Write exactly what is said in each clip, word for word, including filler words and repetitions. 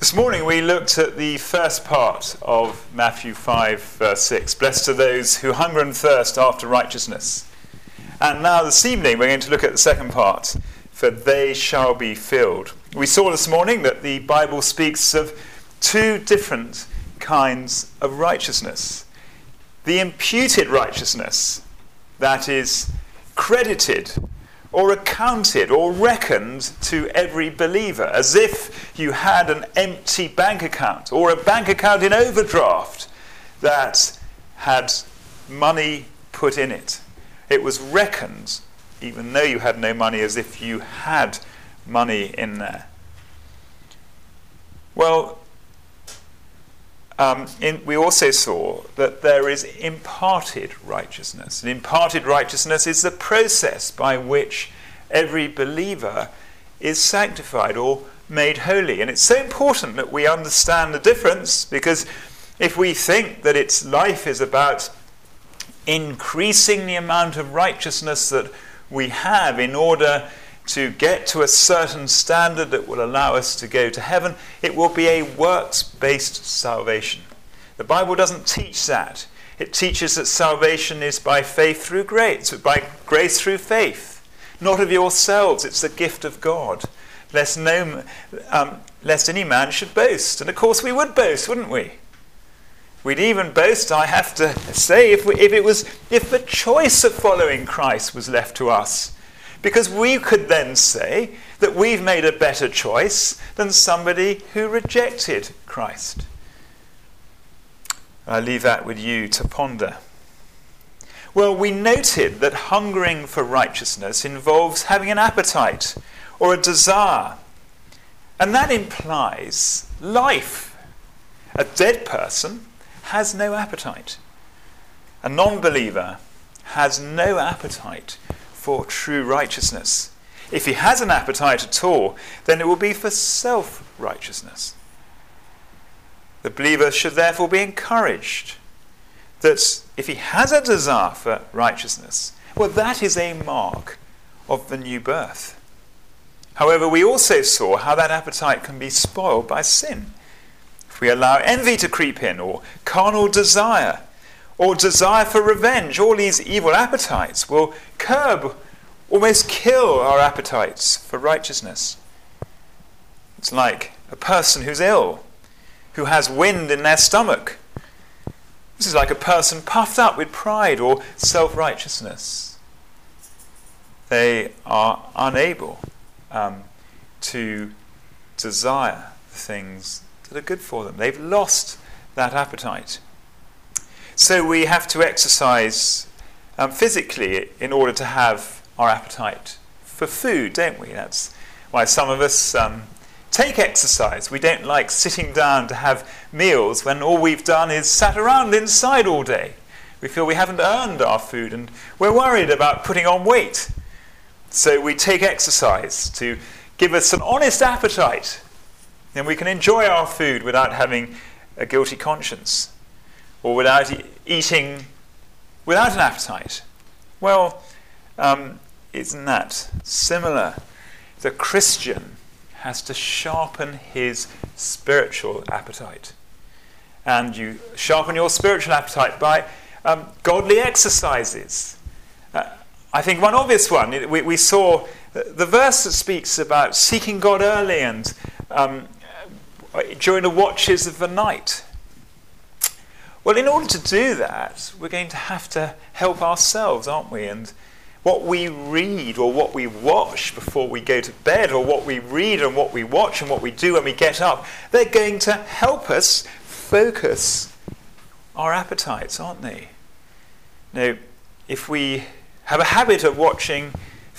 This morning we looked at the first part of Matthew five, verse six. Blessed are those who hunger and thirst after righteousness. And now this evening we're going to look at the second part, for they shall be filled. We saw this morning that the Bible speaks of two different kinds of righteousness. The imputed righteousness, that is credited or accounted or reckoned to every believer, as if you had an empty bank account or a bank account in overdraft that had money put in it. It was reckoned, even though you had no money, as if you had money in there. Well, um, in, we also saw that there is imparted righteousness. And imparted righteousness is the process by which every believer is sanctified or made holy. And it's so important that we understand the difference, because if we think that its life is about increasing the amount of righteousness that we have in order to get to a certain standard that will allow us to go to heaven, it will be a works-based salvation. The Bible doesn't teach that. It teaches that salvation is by faith through grace, by grace through faith, not of yourselves. It's the gift of God, lest no, um, lest any man should boast. And of course, we would boast, wouldn't we? We'd even boast, I have to say, if we, if it was, if the choice of following Christ was left to us. Because we could then say that we've made a better choice than somebody who rejected Christ. I leave that with you to ponder. Well, we noted that hungering for righteousness involves having an appetite or a desire. And that implies life. A dead person has no appetite. A non-believer has no appetite for true righteousness. If he has an appetite at all, then it will be for self-righteousness. The believer should therefore be encouraged that if he has a desire for righteousness, well, that is a mark of the new birth. However, we also saw how that appetite can be spoiled by sin. If we allow envy to creep in, or carnal desire, or desire for revenge, all these evil appetites will curb, almost kill our appetites for righteousness. It's like a person who's ill, who has wind in their stomach. This is like a person puffed up with pride or self-righteousness. They are unable um, to desire the things that are good for them. They've lost that appetite. So we have to exercise um, physically in order to have our appetite for food, don't we? That's why some of us um, take exercise. We don't like sitting down to have meals when all we've done is sat around inside all day. We feel we haven't earned our food and we're worried about putting on weight. So we take exercise to give us an honest appetite. Then we can enjoy our food without having a guilty conscience, or without e- eating without an appetite. Well, um, isn't that similar? The Christian has to sharpen his spiritual appetite. And you sharpen your spiritual appetite by um, godly exercises. Uh, I think one obvious one, we, we saw the verse that speaks about seeking God early and um, during the watches of the night. Well, in order to do that, we're going to have to help ourselves, aren't we? And what we read or what we watch before we go to bed, or what we read and what we watch and what we do when we get up, they're going to help us focus our appetites, aren't they? Now, if we have a habit of watching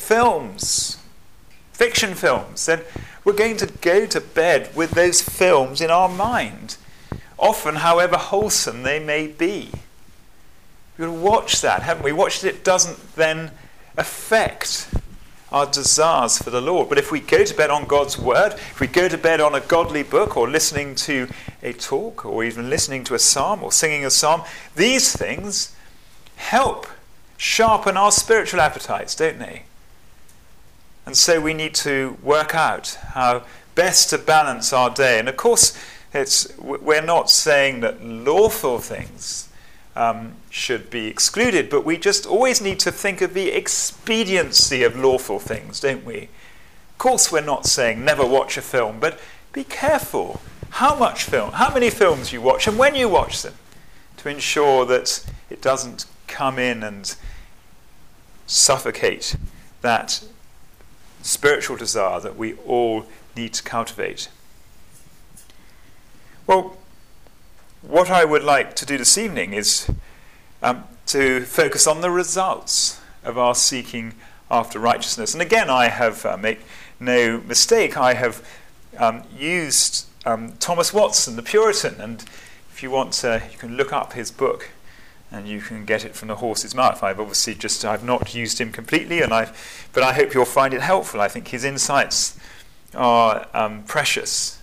films, fiction films, then we're going to go to bed with those films in our mind, often however wholesome they may be. We've got to watch that, haven't we? Watch that it doesn't then affect our desires for the Lord. But if we go to bed on God's word, if we go to bed on a godly book, or listening to a talk, or even listening to a psalm, or singing a psalm, these things help sharpen our spiritual appetites, don't they? And so we need to work out how best to balance our day. And of course, it's, we're not saying that lawful things um, should be excluded, but we just always need to think of the expediency of lawful things, don't we? Of course, we're not saying never watch a film, but be careful how much film, how many films you watch, and when you watch them, to ensure that it doesn't come in and suffocate that spiritual desire that we all need to cultivate. Well, what I would like to do this evening is um, to focus on the results of our seeking after righteousness. And again, I have, uh, make no mistake, I have um, used um, Thomas Watson, the Puritan, and if you want to, you can look up his book and you can get it from the horse's mouth. I've obviously just, I've not used him completely, and I've, but I hope you'll find it helpful. I think his insights are um, precious.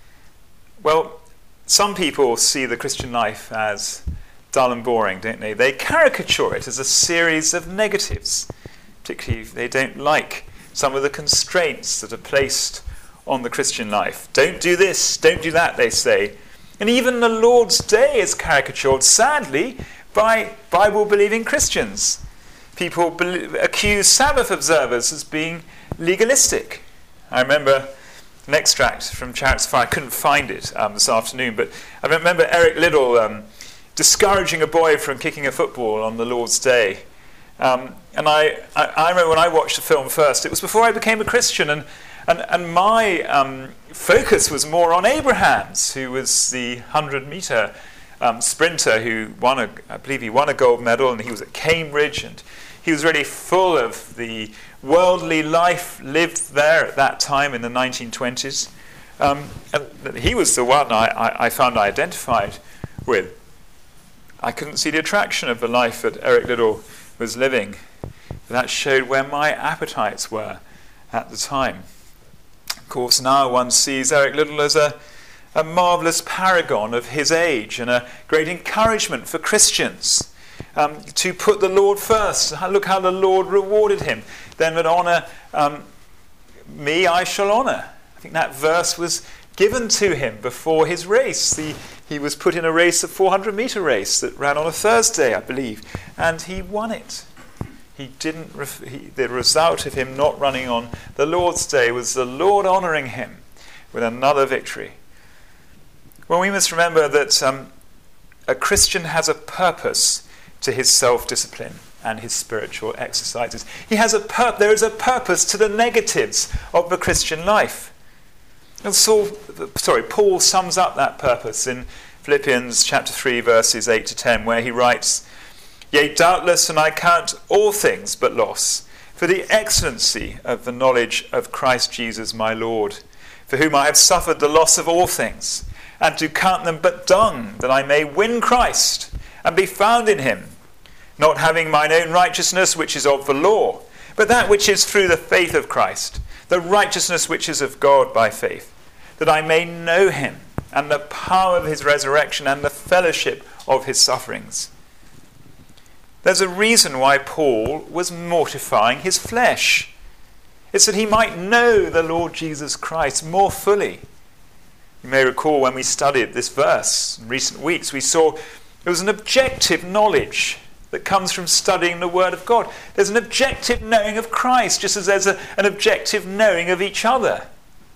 Well, some people see the Christian life as dull and boring, don't they? They caricature it as a series of negatives, particularly if they don't like some of the constraints that are placed on the Christian life. Don't do this, don't do that, they say. And even the Lord's Day is caricatured, sadly, by Bible-believing Christians. People be- accuse Sabbath observers as being legalistic. I remember an extract from Chariots of Fire. I couldn't find it um, this afternoon, but I remember Eric Liddell um, discouraging a boy from kicking a football on the Lord's Day. Um, and I, I, I remember when I watched the film first, it was before I became a Christian, and and, and my um, focus was more on Abrahams, who was the hundred-metre um, sprinter who won a, I believe he won a gold medal, and he was at Cambridge, and he was really full of the worldly life lived there at that time in the nineteen twenties. Um, and he was the one I, I, I found I identified with. I couldn't see the attraction of the life that Eric Liddell was living. That showed where my appetites were at the time. Of course, now one sees Eric Liddell as a, a marvellous paragon of his age and a great encouragement for Christians um, to put the Lord first. Look how the Lord rewarded him. Then that honour um, me, I shall honour. I think that verse was given to him before his race. The, he was put in a race, a four hundred metre race that ran on a Thursday, I believe, and he won it. He didn't. Ref- he, the result of him not running on the Lord's Day was the Lord honouring him with another victory. Well, we must remember that um, a Christian has a purpose to his self-discipline and his spiritual exercises. He has a pur- there is a purpose to the negatives of the Christian life. And Saul, sorry, Paul sums up that purpose in Philippians chapter three, verses eight to ten, where he writes, "Yea, doubtless, and I count all things but loss, for the excellency of the knowledge of Christ Jesus my Lord, for whom I have suffered the loss of all things, and to count them but dung, that I may win Christ, and be found in him, not having mine own righteousness which is of the law, but that which is through the faith of Christ, the righteousness which is of God by faith, that I may know him, and the power of his resurrection, and the fellowship of his sufferings." There's a reason why Paul was mortifying his flesh. It's that he might know the Lord Jesus Christ more fully. You may recall when we studied this verse in recent weeks, we saw it was an objective knowledge that comes from studying the Word of God. There's an objective knowing of Christ, just as there's a, an objective knowing of each other.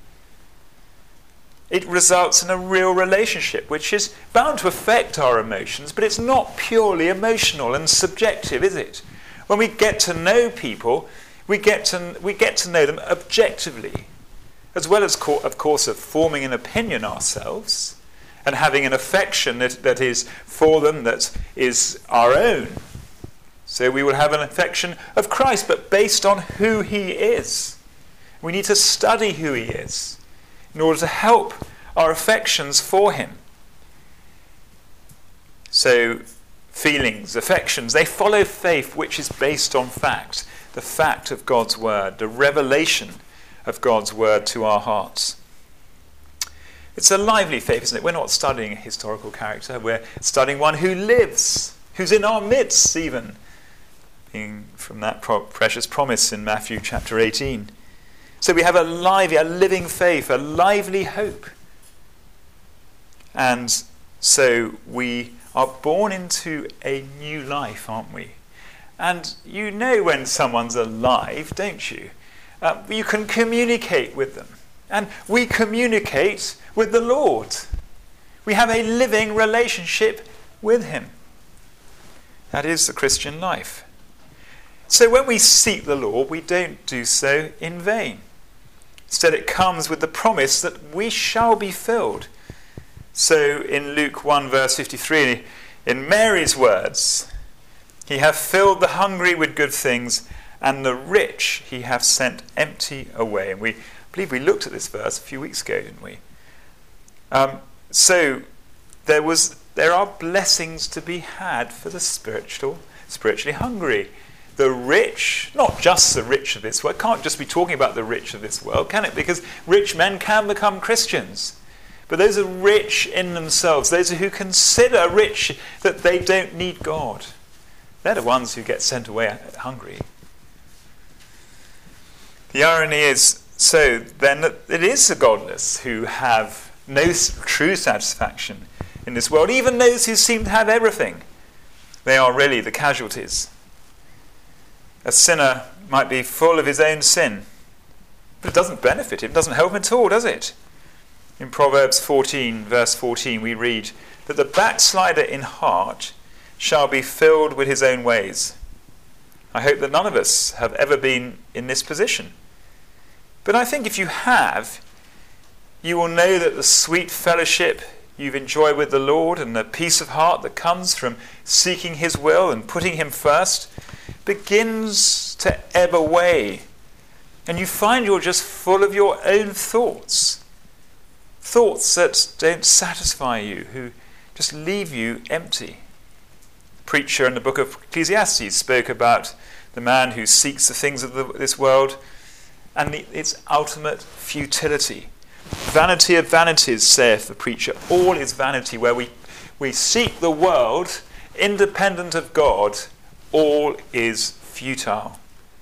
It results in a real relationship, which is bound to affect our emotions, but it's not purely emotional and subjective, is it? When we get to know people, we get to we get to know them objectively, as well as, co- of course, of forming an opinion ourselves and having an affection that, that is for them, that is our own. So we will have an affection of Christ, but based on who he is. We need to study who he is in order to help our affections for him. So feelings, affections, they follow faith, which is based on fact, the fact of God's word, the revelation of God's word to our hearts. It's a lively faith, isn't it? We're not studying a historical character, we're studying one who lives, who's in our midst even, being from that pro- precious promise in Matthew chapter eighteen. So we have a lively, a living faith, a lively hope. And so we are born into a new life, aren't we? And you know when someone's alive, don't you? Uh, you can communicate with them. And we communicate with the Lord. We have a living relationship with him. That is the Christian life. So when we seek the Lord, we don't do so in vain. Instead, it comes with the promise that we shall be filled. So in Luke one verse fifty-three, in Mary's words, he hath filled the hungry with good things, and the rich he hath sent empty away. And we I believe we looked at this verse a few weeks ago, didn't we? Um, so there was there are blessings to be had for the spiritual, spiritually hungry. The rich, not just the rich of this world, can't just be talking about the rich of this world, can it? Because rich men can become Christians. But those are rich in themselves, those who consider rich that they don't need God. They're the ones who get sent away hungry. The irony is, so then, that it is the godless who have no true satisfaction in this world. Even those who seem to have everything, they are really the casualties. A sinner might be full of his own sin, but it doesn't benefit him, doesn't help him at all, does it? In Proverbs fourteen, verse fourteen, we read that the backslider in heart shall be filled with his own ways. I hope that none of us have ever been in this position. But I think if you have, you will know that the sweet fellowship you've enjoyed with the Lord and the peace of heart that comes from seeking his will and putting him first begins to ebb away. And you find you're just full of your own thoughts. Thoughts that don't satisfy you, who just leave you empty. The preacher in the book of Ecclesiastes spoke about the man who seeks the things of the, this world and the, its ultimate futility. Vanity of vanities, saith the preacher. All is vanity. Where we, we seek the world independent of God, all is futile.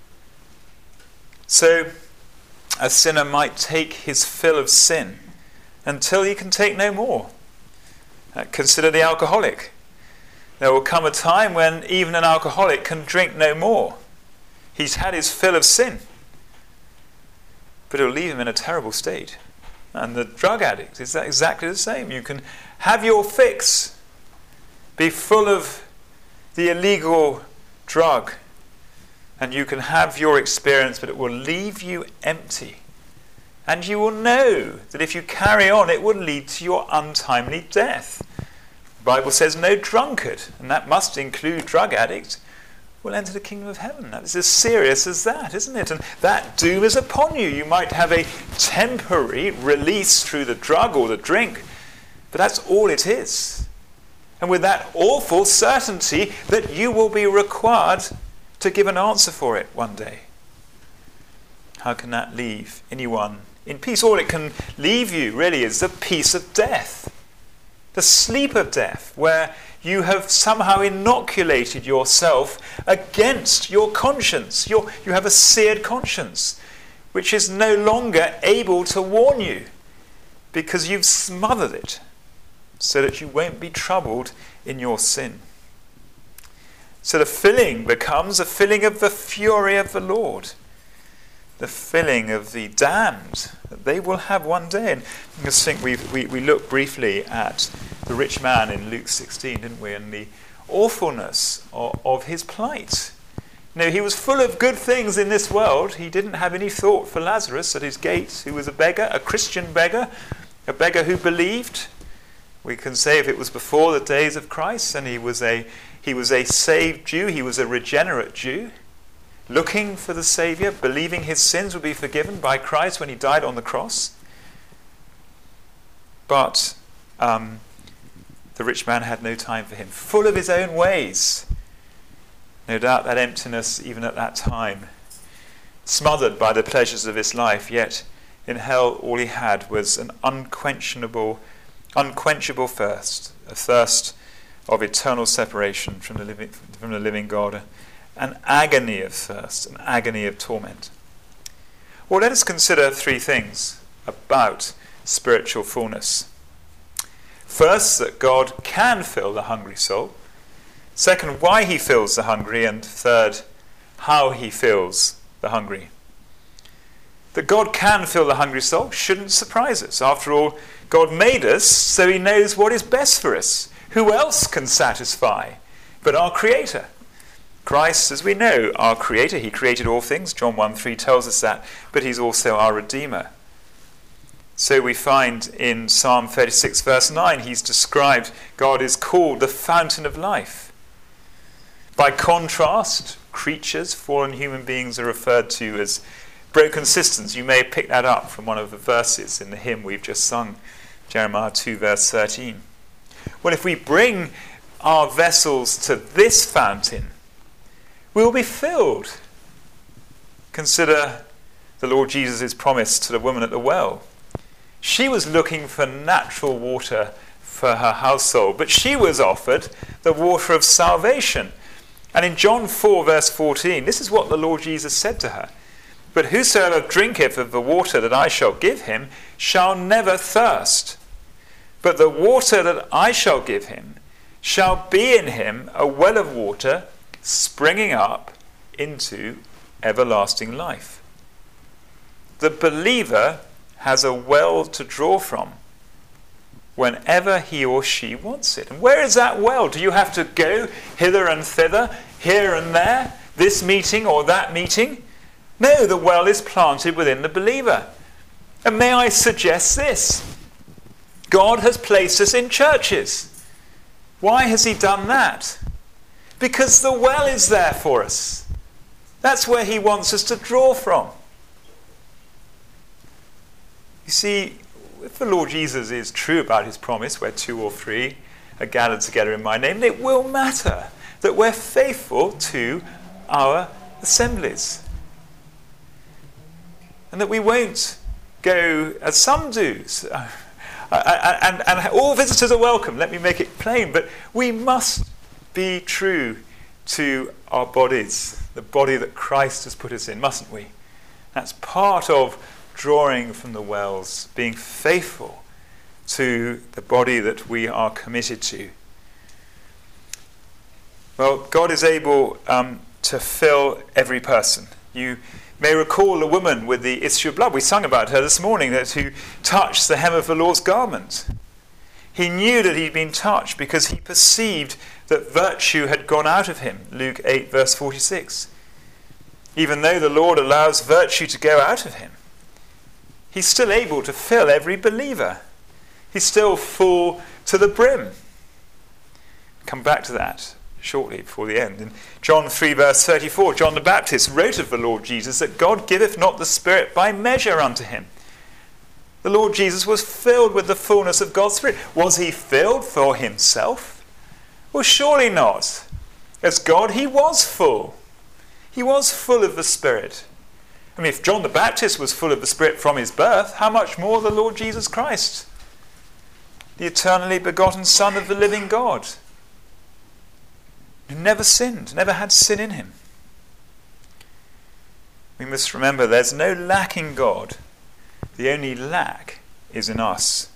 So a sinner might take his fill of sin until he can take no more. Uh, consider the alcoholic. There will come a time when even an alcoholic can drink no more. He's had his fill of sin, but it'll leave him in a terrible state. And the drug addict is exactly the same. You can have your fix, be full of the illegal drug, and you can have your experience, but it will leave you empty. And you will know that if you carry on, it will lead to your untimely death. The Bible says no drunkard, and that must include drug addict, will enter the kingdom of heaven. That is as serious as that, isn't it? And that doom is upon you. You might have a temporary release through the drug or the drink, but that's all it is. And with that awful certainty that you will be required to give an answer for it one day. How can that leave anyone in peace? All it can leave you really is the peace of death, the sleep of death, where you have somehow inoculated yourself against your conscience. You're, you have a seared conscience, which is no longer able to warn you because you've smothered it so that you won't be troubled in your sin. So the filling becomes a filling of the fury of the Lord, the filling of the damned that they will have one day. And I just think we we we looked briefly at the rich man in Luke sixteen, didn't we? And the awfulness of, of his plight. You know, he was full of good things in this world. He didn't have any thought for Lazarus at his gate, who was a beggar, a Christian beggar, a beggar who believed. We can say if it was before the days of Christ, and he was a he was a saved Jew, he was a regenerate Jew, looking for the Saviour, believing his sins would be forgiven by Christ when he died on the cross. But um, the rich man had no time for him, full of his own ways. No doubt that emptiness, even at that time, smothered by the pleasures of this life, yet in hell all he had was an unquenchable, unquenchable thirst, a thirst of eternal separation from the living, from the living God, an agony of thirst, an agony of torment. Well, let us consider three things about spiritual fullness. First, that God can fill the hungry soul. Second, why he fills the hungry. And third, how he fills the hungry. That God can fill the hungry soul shouldn't surprise us. After all, God made us so he knows what is best for us. Who else can satisfy but our Creator? Christ, as we know, our Creator. He created all things. John one three tells us that. But he's also our Redeemer. So we find in Psalm thirty-six verse nine, he's described, God is called the fountain of life. By contrast, creatures, fallen human beings, are referred to as broken cisterns. You may pick that up from one of the verses in the hymn we've just sung, Jeremiah two verse thirteen. Well, if we bring our vessels to this fountain, we will be filled. Consider the Lord Jesus' promise to the woman at the well. She was looking for natural water for her household, but she was offered the water of salvation. And in John four verse fourteen, this is what the Lord Jesus said to her. But whosoever drinketh of the water that I shall give him shall never thirst. But the water that I shall give him shall be in him a well of water springing up into everlasting life. The believer has a well to draw from whenever he or she wants it. And where is that well? Do you have to go hither and thither, here and there, this meeting or that meeting? No, the well is planted within the believer. And may I suggest this? God has placed us in churches. Why has he done that? Because the well is there for us. That's where he wants us to draw from. You see, if the Lord Jesus is true about his promise, where two or three are gathered together in my name, it will matter that we're faithful to our assemblies. And that we won't go, as some do, uh, and, and, and all visitors are welcome, let me make it plain, but we must be true to our bodies, the body that Christ has put us in, mustn't we? That's part of drawing from the wells, being faithful to the body that we are committed to. Well, God is able um, to fill every person. You may recall the woman with the issue of blood. We sung about her this morning, that who touched the hem of the Lord's garment. He knew that he'd been touched because he perceived that virtue had gone out of him. Luke eight verse forty-six. Even though the Lord allows virtue to go out of him, he's still able to fill every believer. He's still full to the brim. Come back to that shortly before the end. In John three verse thirty-four, John the Baptist wrote of the Lord Jesus that God giveth not the Spirit by measure unto him. The Lord Jesus was filled with the fullness of God's Spirit. Was he filled for himself? Well, surely not. As God, he was full. He was full of the Spirit. I mean, if John the Baptist was full of the Spirit from his birth, how much more the Lord Jesus Christ, the eternally begotten Son of the living God, who never sinned, never had sin in him. We must remember there's no lack in God. The only lack is in us.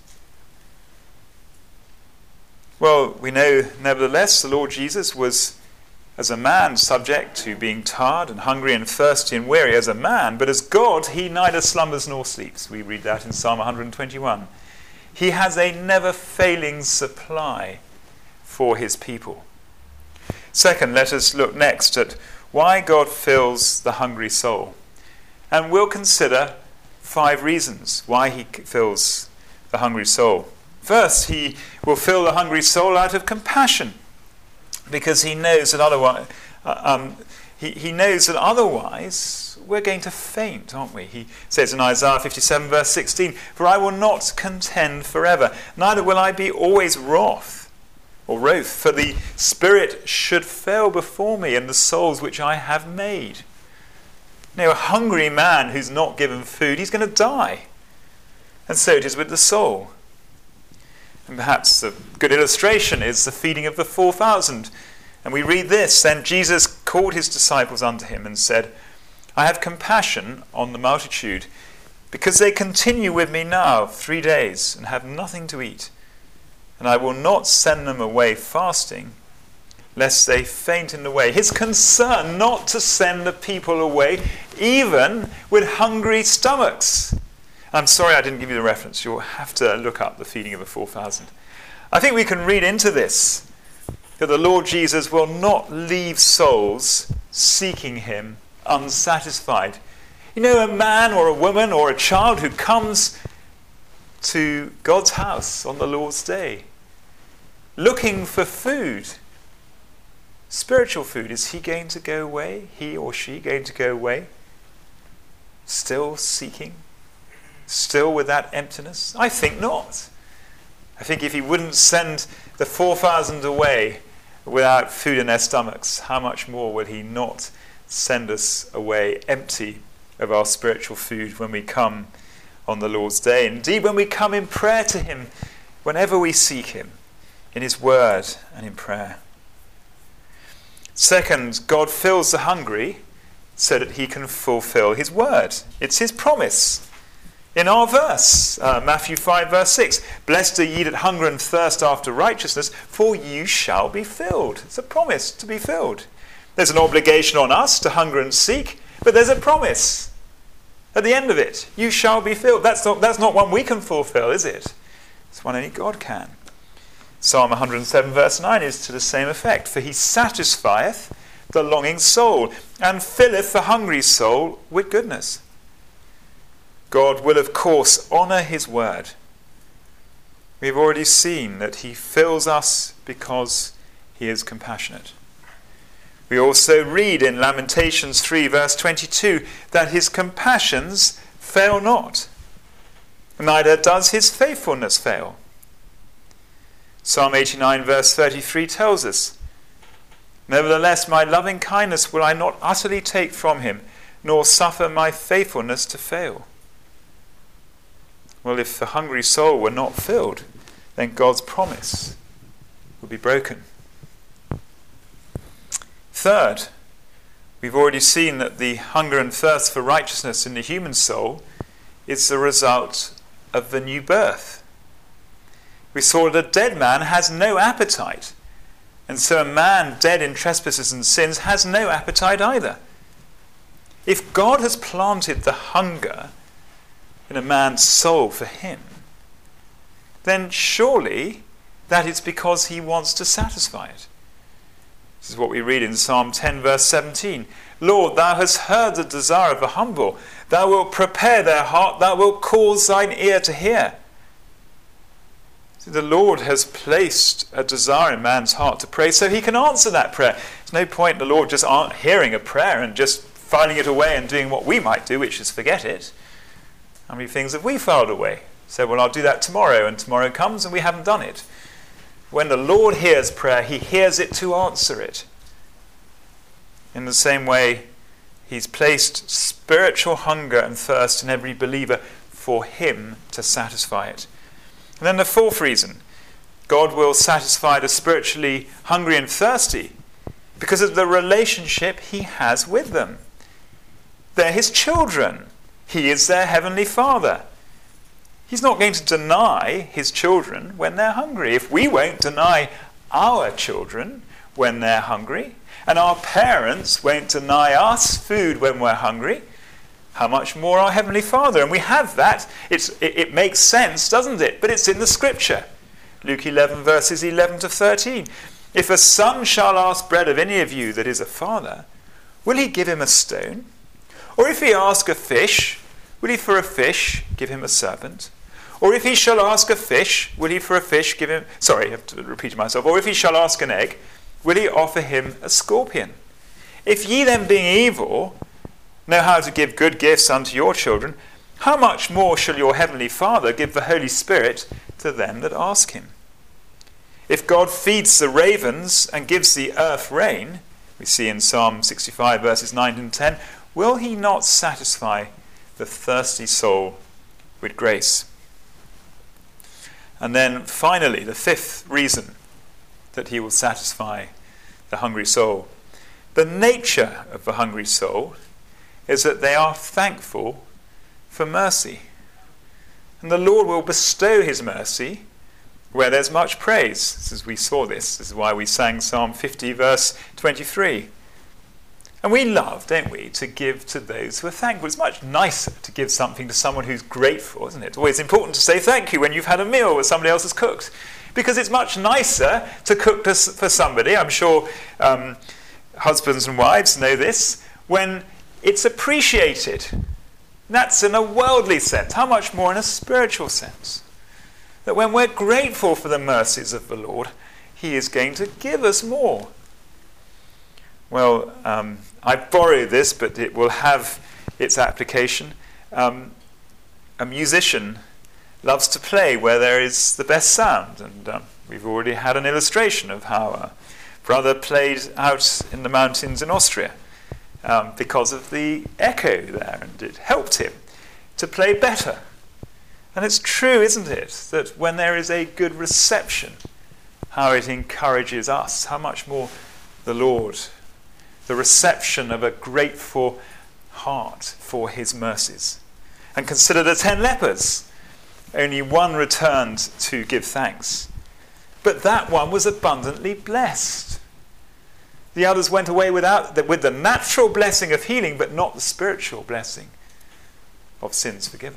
Well, we know, nevertheless, the Lord Jesus was, as a man, subject to being tired and hungry and thirsty and weary as a man, but as God, he neither slumbers nor sleeps. We read that in Psalm one twenty-one. He has a never-failing supply for his people. Second, let us look next at why God fills the hungry soul. And we'll consider five reasons why he fills the hungry soul. First, he will fill the hungry soul out of compassion, because he knows that otherwise, uh, um, he, he knows that otherwise we're going to faint, aren't we? He says in Isaiah fifty-seven verse sixteen, "For I will not contend forever, neither will I be always wroth or wroth, for the spirit should fail before me, and the souls which I have made." Now, a hungry man who's not given food, he's going to die. And so it is with the soul. And perhaps a good illustration is the feeding of the four thousand. And we read this, "Then Jesus called his disciples unto him and said, I have compassion on the multitude, because they continue with me now three days and have nothing to eat. And I will not send them away fasting, lest they faint in the way. His concern not to send the people away, even with hungry stomachs. I'm sorry I didn't give you the reference. You'll have to look up the feeding of the four thousand. I think we can read into this that the Lord Jesus will not leave souls seeking him unsatisfied. You know, a man or a woman or a child who comes to God's house on the Lord's day looking for food, spiritual food, is he going to go away? He or she going to go away? Still seeking? Still with that emptiness? I think not. I think if he wouldn't send the four thousand away without food in their stomachs, how much more will he not send us away empty of our spiritual food when we come on the Lord's day? Indeed, when we come in prayer to him, whenever we seek him, in his word and in prayer. Second, God fills the hungry so that he can fulfill his word. It's his promise. In our verse, uh, Matthew five, verse six, blessed are ye that hunger and thirst after righteousness, for you shall be filled. It's a promise to be filled. There's an obligation on us to hunger and seek, but there's a promise at the end of it. You shall be filled. That's not, that's not one we can fulfill, is it? It's one only God can. Psalm one hundred seven, verse nine is to the same effect. For he satisfieth the longing soul, and filleth the hungry soul with goodness. God will, of course, honour his word. We've already seen that he fills us because he is compassionate. We also read in Lamentations three, verse twenty-two, that his compassions fail not, neither does his faithfulness fail. Psalm eighty-nine, verse thirty-three tells us, nevertheless, my loving kindness will I not utterly take from him, nor suffer my faithfulness to fail. Well, if the hungry soul were not filled, then God's promise would be broken. Third, we've already seen that the hunger and thirst for righteousness in the human soul is the result of the new birth. We saw that a dead man has no appetite, and so a man dead in trespasses and sins has no appetite either. If God has planted the hunger in a man's soul for him, then surely that is because he wants to satisfy it. This is what we read in Psalm ten, verse seventeen. Lord, thou hast heard the desire of the humble. Thou wilt prepare their heart. Thou wilt cause thine ear to hear. So the Lord has placed a desire in man's heart to pray so he can answer that prayer. There's no point in the Lord just hearing a prayer and just filing it away and doing what we might do, which is forget it. How many things have we filed away? Said, well, I'll do that tomorrow, and tomorrow comes and we haven't done it. When the Lord hears prayer, he hears it to answer it. In the same way, he's placed spiritual hunger and thirst in every believer for him to satisfy it. And then the fourth reason, God will satisfy the spiritually hungry and thirsty because of the relationship he has with them. They're his children. He is their heavenly Father. He's not going to deny his children when they're hungry. If we won't deny our children when they're hungry, and our parents won't deny us food when we're hungry, how much more our Heavenly Father? And we have that. It's, it, it makes sense, doesn't it? But it's in the Scripture. Luke eleven, verses eleven to thirteen. If a son shall ask bread of any of you that is a father, will he give him a stone? Or if he ask a fish, will he for a fish give him a serpent? Or if he shall ask a fish, will he for a fish give him... Sorry, I have to repeat myself. Or if he shall ask an egg, will he offer him a scorpion? If ye then, being evil, know how to give good gifts unto your children, how much more shall your heavenly Father give the Holy Spirit to them that ask him? If God feeds the ravens and gives the earth rain, we see in Psalm sixty-five, verses nine and ten, will he not satisfy the thirsty soul with grace? And then finally, the fifth reason that he will satisfy the hungry soul. The nature of the hungry soul is that they are thankful for mercy. And the Lord will bestow his mercy where there's much praise. As we saw this, this is why we sang Psalm fifty, verse twenty-three. And we love, don't we, to give to those who are thankful. It's much nicer to give something to someone who's grateful, isn't it? It's always important to say thank you when you've had a meal that somebody else has cooked. Because it's much nicer to cook to, for somebody, I'm sure um, husbands and wives know this, when it's appreciated. That's in a worldly sense. How much more in a spiritual sense? That when we're grateful for the mercies of the Lord, he is going to give us more. Well, um, I borrow this, but it will have its application. Um, a musician loves to play where there is the best sound, and um, we've already had an illustration of how a brother played out in the mountains in Austria um, because of the echo there, and it helped him to play better. And it's true, isn't it, that when there is a good reception, how it encourages us, how much more the Lord, the reception of a grateful heart for his mercies. And consider the ten lepers. Only one returned to give thanks. But that one was abundantly blessed. The others went away without the, with the natural blessing of healing, but not the spiritual blessing of sins forgiven.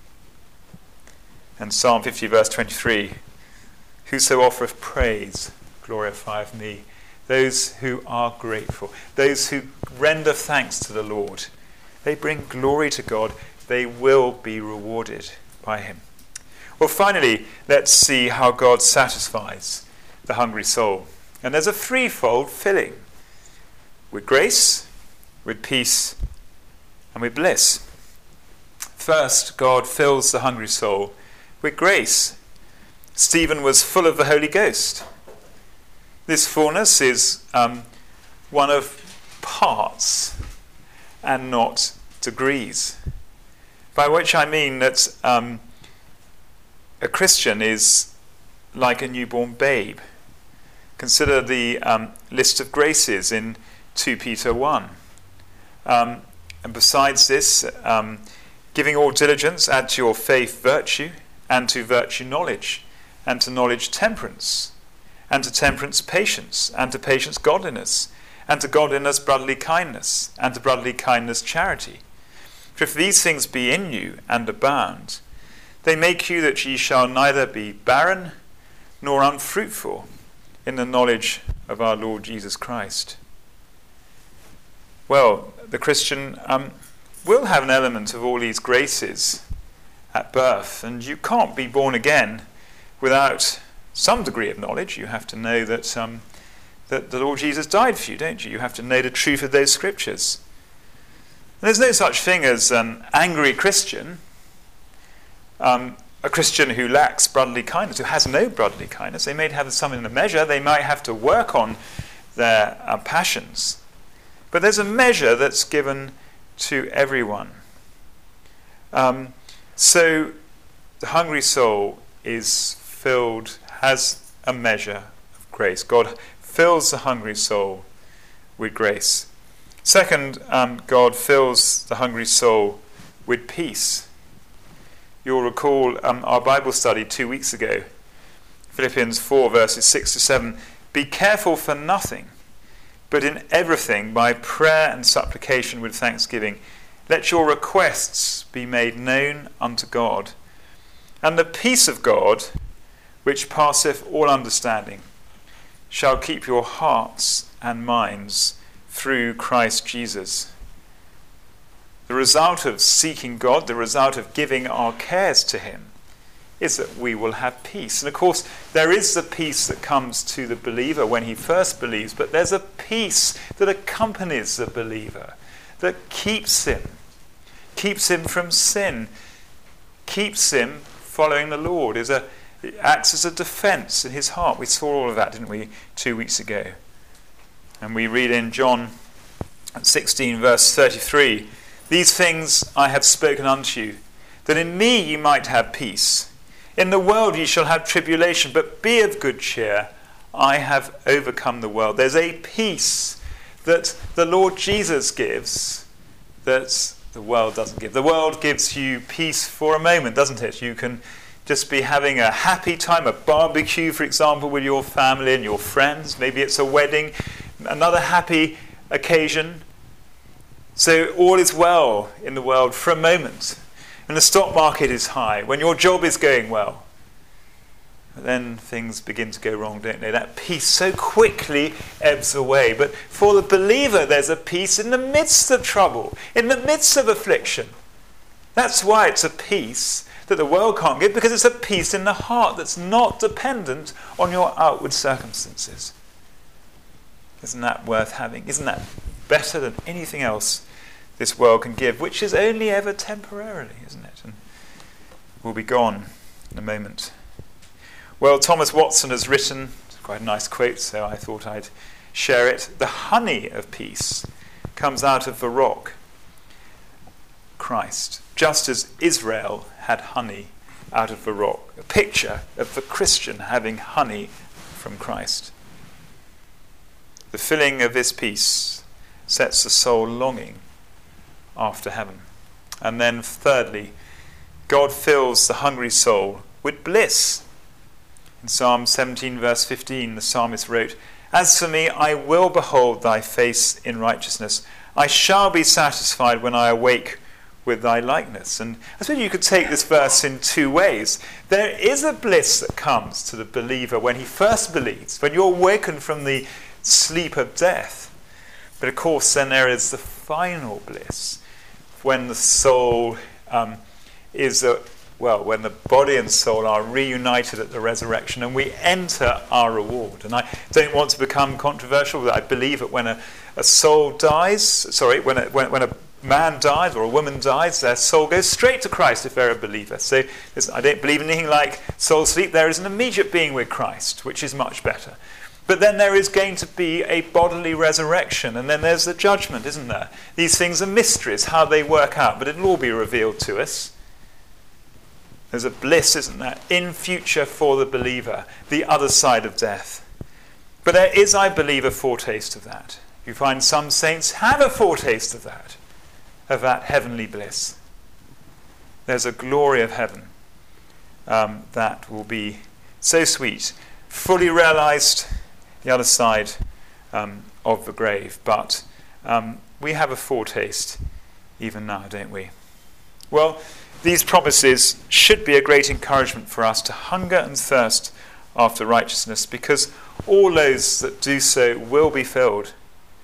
And Psalm fifty, verse twenty-three, whoso offereth praise glorifieth me. Those who are grateful, those who render thanks to the Lord, they bring glory to God. They will be rewarded by him. Well, finally, let's see how God satisfies the hungry soul. And there's a threefold filling: with grace, with peace, and with bliss. First, God fills the hungry soul with grace. Stephen was full of the Holy Ghost. This fullness is um, one of parts and not degrees. By which I mean that um, a Christian is like a newborn babe. Consider the um, list of graces in two Peter one. Um, and besides this, um, giving all diligence, add to your faith virtue, and to virtue knowledge, and to knowledge temperance, and to temperance patience, and to patience godliness, and to godliness brotherly kindness, and to brotherly kindness charity. For if these things be in you and abound, they make you that ye shall neither be barren nor unfruitful in the knowledge of our Lord Jesus Christ. Well, the Christian um, will have an element of all these graces at birth, and you can't be born again without some degree of knowledge. You have to know that um, that the Lord Jesus died for you, don't you? You have to know the truth of those scriptures. And there's no such thing as an angry Christian, um, a Christian who lacks brotherly kindness, who has no brotherly kindness. They may have some in a measure. They might have to work on their uh, passions. But there's a measure that's given to everyone. Um, so the hungry soul is filled, has a measure of grace. God fills the hungry soul with grace. Second, um, God fills the hungry soul with peace. You'll recall um, our Bible study two weeks ago, Philippians four, verses six to seven. Be careful for nothing, but in everything, by prayer and supplication with thanksgiving, let your requests be made known unto God. And the peace of God, which passeth all understanding, shall keep your hearts and minds through Christ Jesus. The result of seeking God, the result of giving our cares to him, is that we will have peace. And of course, there is the peace that comes to the believer when he first believes, but there's a peace that accompanies the believer, that keeps him, keeps him from sin, keeps him following the Lord, is a, it acts as a defense in his heart. We saw all of that, didn't we, two weeks ago? And we read in John sixteen, verse thirty-three, these things I have spoken unto you, that in me ye might have peace. In the world ye shall have tribulation, but be of good cheer. I have overcome the world. There's a peace that the Lord Jesus gives that the world doesn't give. The world gives you peace for a moment, doesn't it? You can just be having a happy time, a barbecue, for example, with your family and your friends. Maybe it's a wedding, another happy occasion. So all is well in the world for a moment. And the stock market is high, when your job is going well. But then things begin to go wrong, don't they? That peace so quickly ebbs away. But for the believer, there's a peace in the midst of trouble, in the midst of affliction. That's why it's a peace that the world can't give, because it's a peace in the heart that's not dependent on your outward circumstances. Isn't that worth having? Isn't that better than anything else this world can give, which is only ever temporarily, isn't it? And will be gone in a moment. Well, Thomas Watson has written, it's quite a nice quote, so I thought I'd share it. The honey of peace comes out of the rock, Christ, just as Israel had honey out of the rock. A picture of the Christian having honey from Christ. The filling of this peace sets the soul longing after heaven. And then thirdly, God fills the hungry soul with bliss. In Psalm seventeen, verse fifteen, the psalmist wrote, "As for me, I will behold thy face in righteousness. I shall be satisfied when I awake with thy likeness." And I suppose you could take this verse in two ways. There is a bliss that comes to the believer when he first believes, when you're awakened from the sleep of death. But of course, then there is the final bliss when the soul um, is a well, when the body and soul are reunited at the resurrection and we enter our reward. And I don't want to become controversial, but I believe that when a, a soul dies, sorry, when a, when, when a man dies or a woman dies, their soul goes straight to Christ if they're a believer. So I don't believe in anything like soul sleep. There is an immediate being with Christ, which is much better. But then there is going to be a bodily resurrection, and then there's the judgment, isn't there? These things are mysteries, how they work out, but it'll all be revealed to us. There's a bliss, isn't there, in future for the believer, the other side of death. But there is, I believe, a foretaste of that. You find some saints have a foretaste of that, of that heavenly bliss. There's a glory of heaven um, that will be so sweet, fully realized the other side um, of the grave. But um, we have a foretaste even now, don't we? Well, these promises should be a great encouragement for us to hunger and thirst after righteousness, because all those that do so will be filled.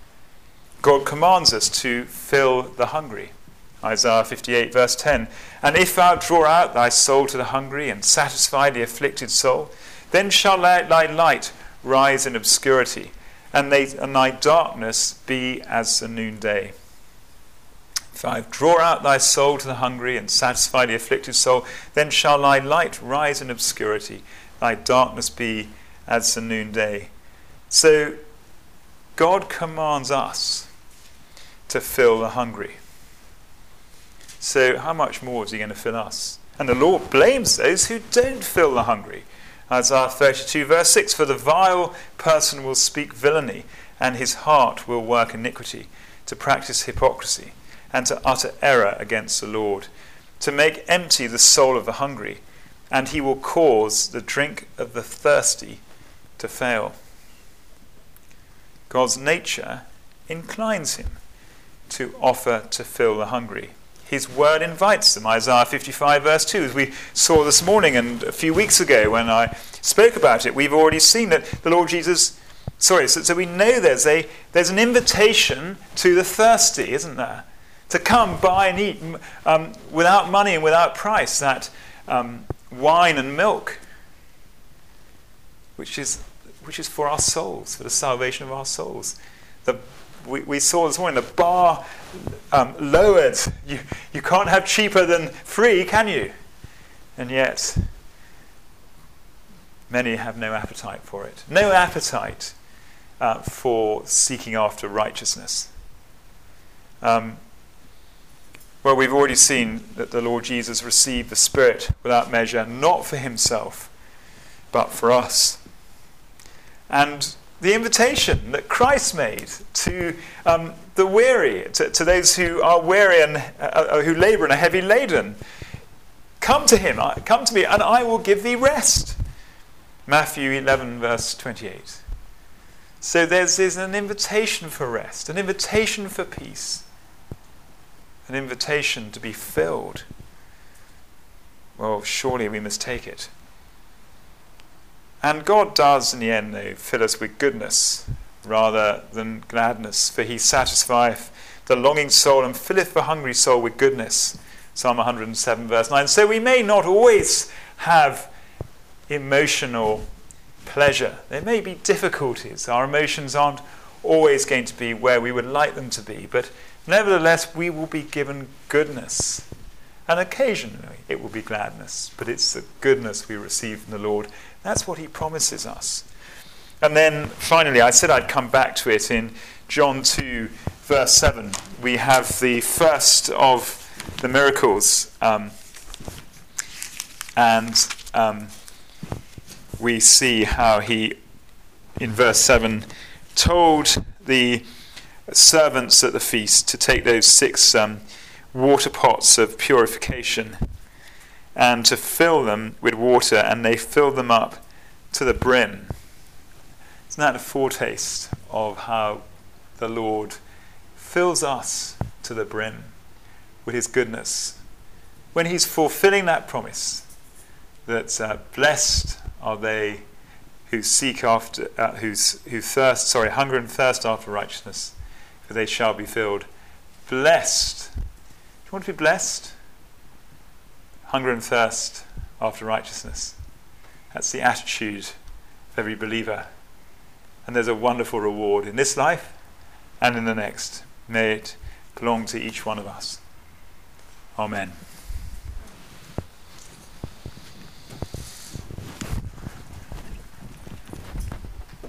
God commands us to fill the hungry. Isaiah fifty-eight, verse ten. "And if thou draw out thy soul to the hungry and satisfy the afflicted soul, then shall thy light rise in obscurity, and, they, and thy darkness be as the noonday." If I draw out thy soul to the hungry and satisfy the afflicted soul, then shall thy light rise in obscurity, thy darkness be as the noonday. So God commands us to fill the hungry. So how much more is he going to fill us? And the Lord blames those who don't fill the hungry. Isaiah thirty-two, verse six, "For the vile person will speak villainy, and his heart will work iniquity, to practice hypocrisy, and to utter error against the Lord, to make empty the soul of the hungry, and he will cause the drink of the thirsty to fail." God's nature inclines him to offer to fill the hungry. His word invites them. Isaiah fifty-five, verse two, as we saw this morning and a few weeks ago when I spoke about it, we've already seen that the Lord Jesus, sorry, so, so we know there's a there's an invitation to the thirsty, isn't there? To come, buy and eat um, without money and without price, that um, wine and milk, which is which is for our souls, for the salvation of our souls. The We, we saw this morning, the bar um, lowered. You, you can't have cheaper than free, can you? And yet, many have no appetite for it. No appetite uh, for seeking after righteousness. Um, well, we've already seen that the Lord Jesus received the Spirit without measure, not for himself, but for us. And the invitation that Christ made to um, the weary, to, to those who are weary and uh, who labour and are heavy laden. Come to him, come to me, and I will give thee rest. Matthew eleven, verse twenty-eight. So there's, there's an invitation for rest, an invitation for peace, an invitation to be filled. Well, surely we must take it. And God does, in the end, though, fill us with goodness rather than gladness, for he satisfieth the longing soul and filleth the hungry soul with goodness. Psalm one hundred seven, verse nine. So we may not always have emotional pleasure. There may be difficulties. Our emotions aren't always going to be where we would like them to be, but nevertheless, we will be given goodness. And occasionally it will be gladness, but it's the goodness we receive from the Lord. That's what he promises us. And then finally, I said I'd come back to it in John two, verse seven. We have the first of the miracles. Um, and um, we see how he, in verse seven, told the servants at the feast to take those six um, water pots of purification and to fill them with water, and they filled them up to the brim. Isn't that a foretaste of how the Lord fills us to the brim with his goodness, when he's fulfilling that promise that uh, blessed are they who seek after, uh, who's, who thirst, sorry, hunger and thirst after righteousness, for they shall be filled. Blessed. Do you want to be blessed? Hunger and thirst after righteousness. That's the attitude of every believer. And there's a wonderful reward in this life and in the next. May it belong to each one of us. Amen.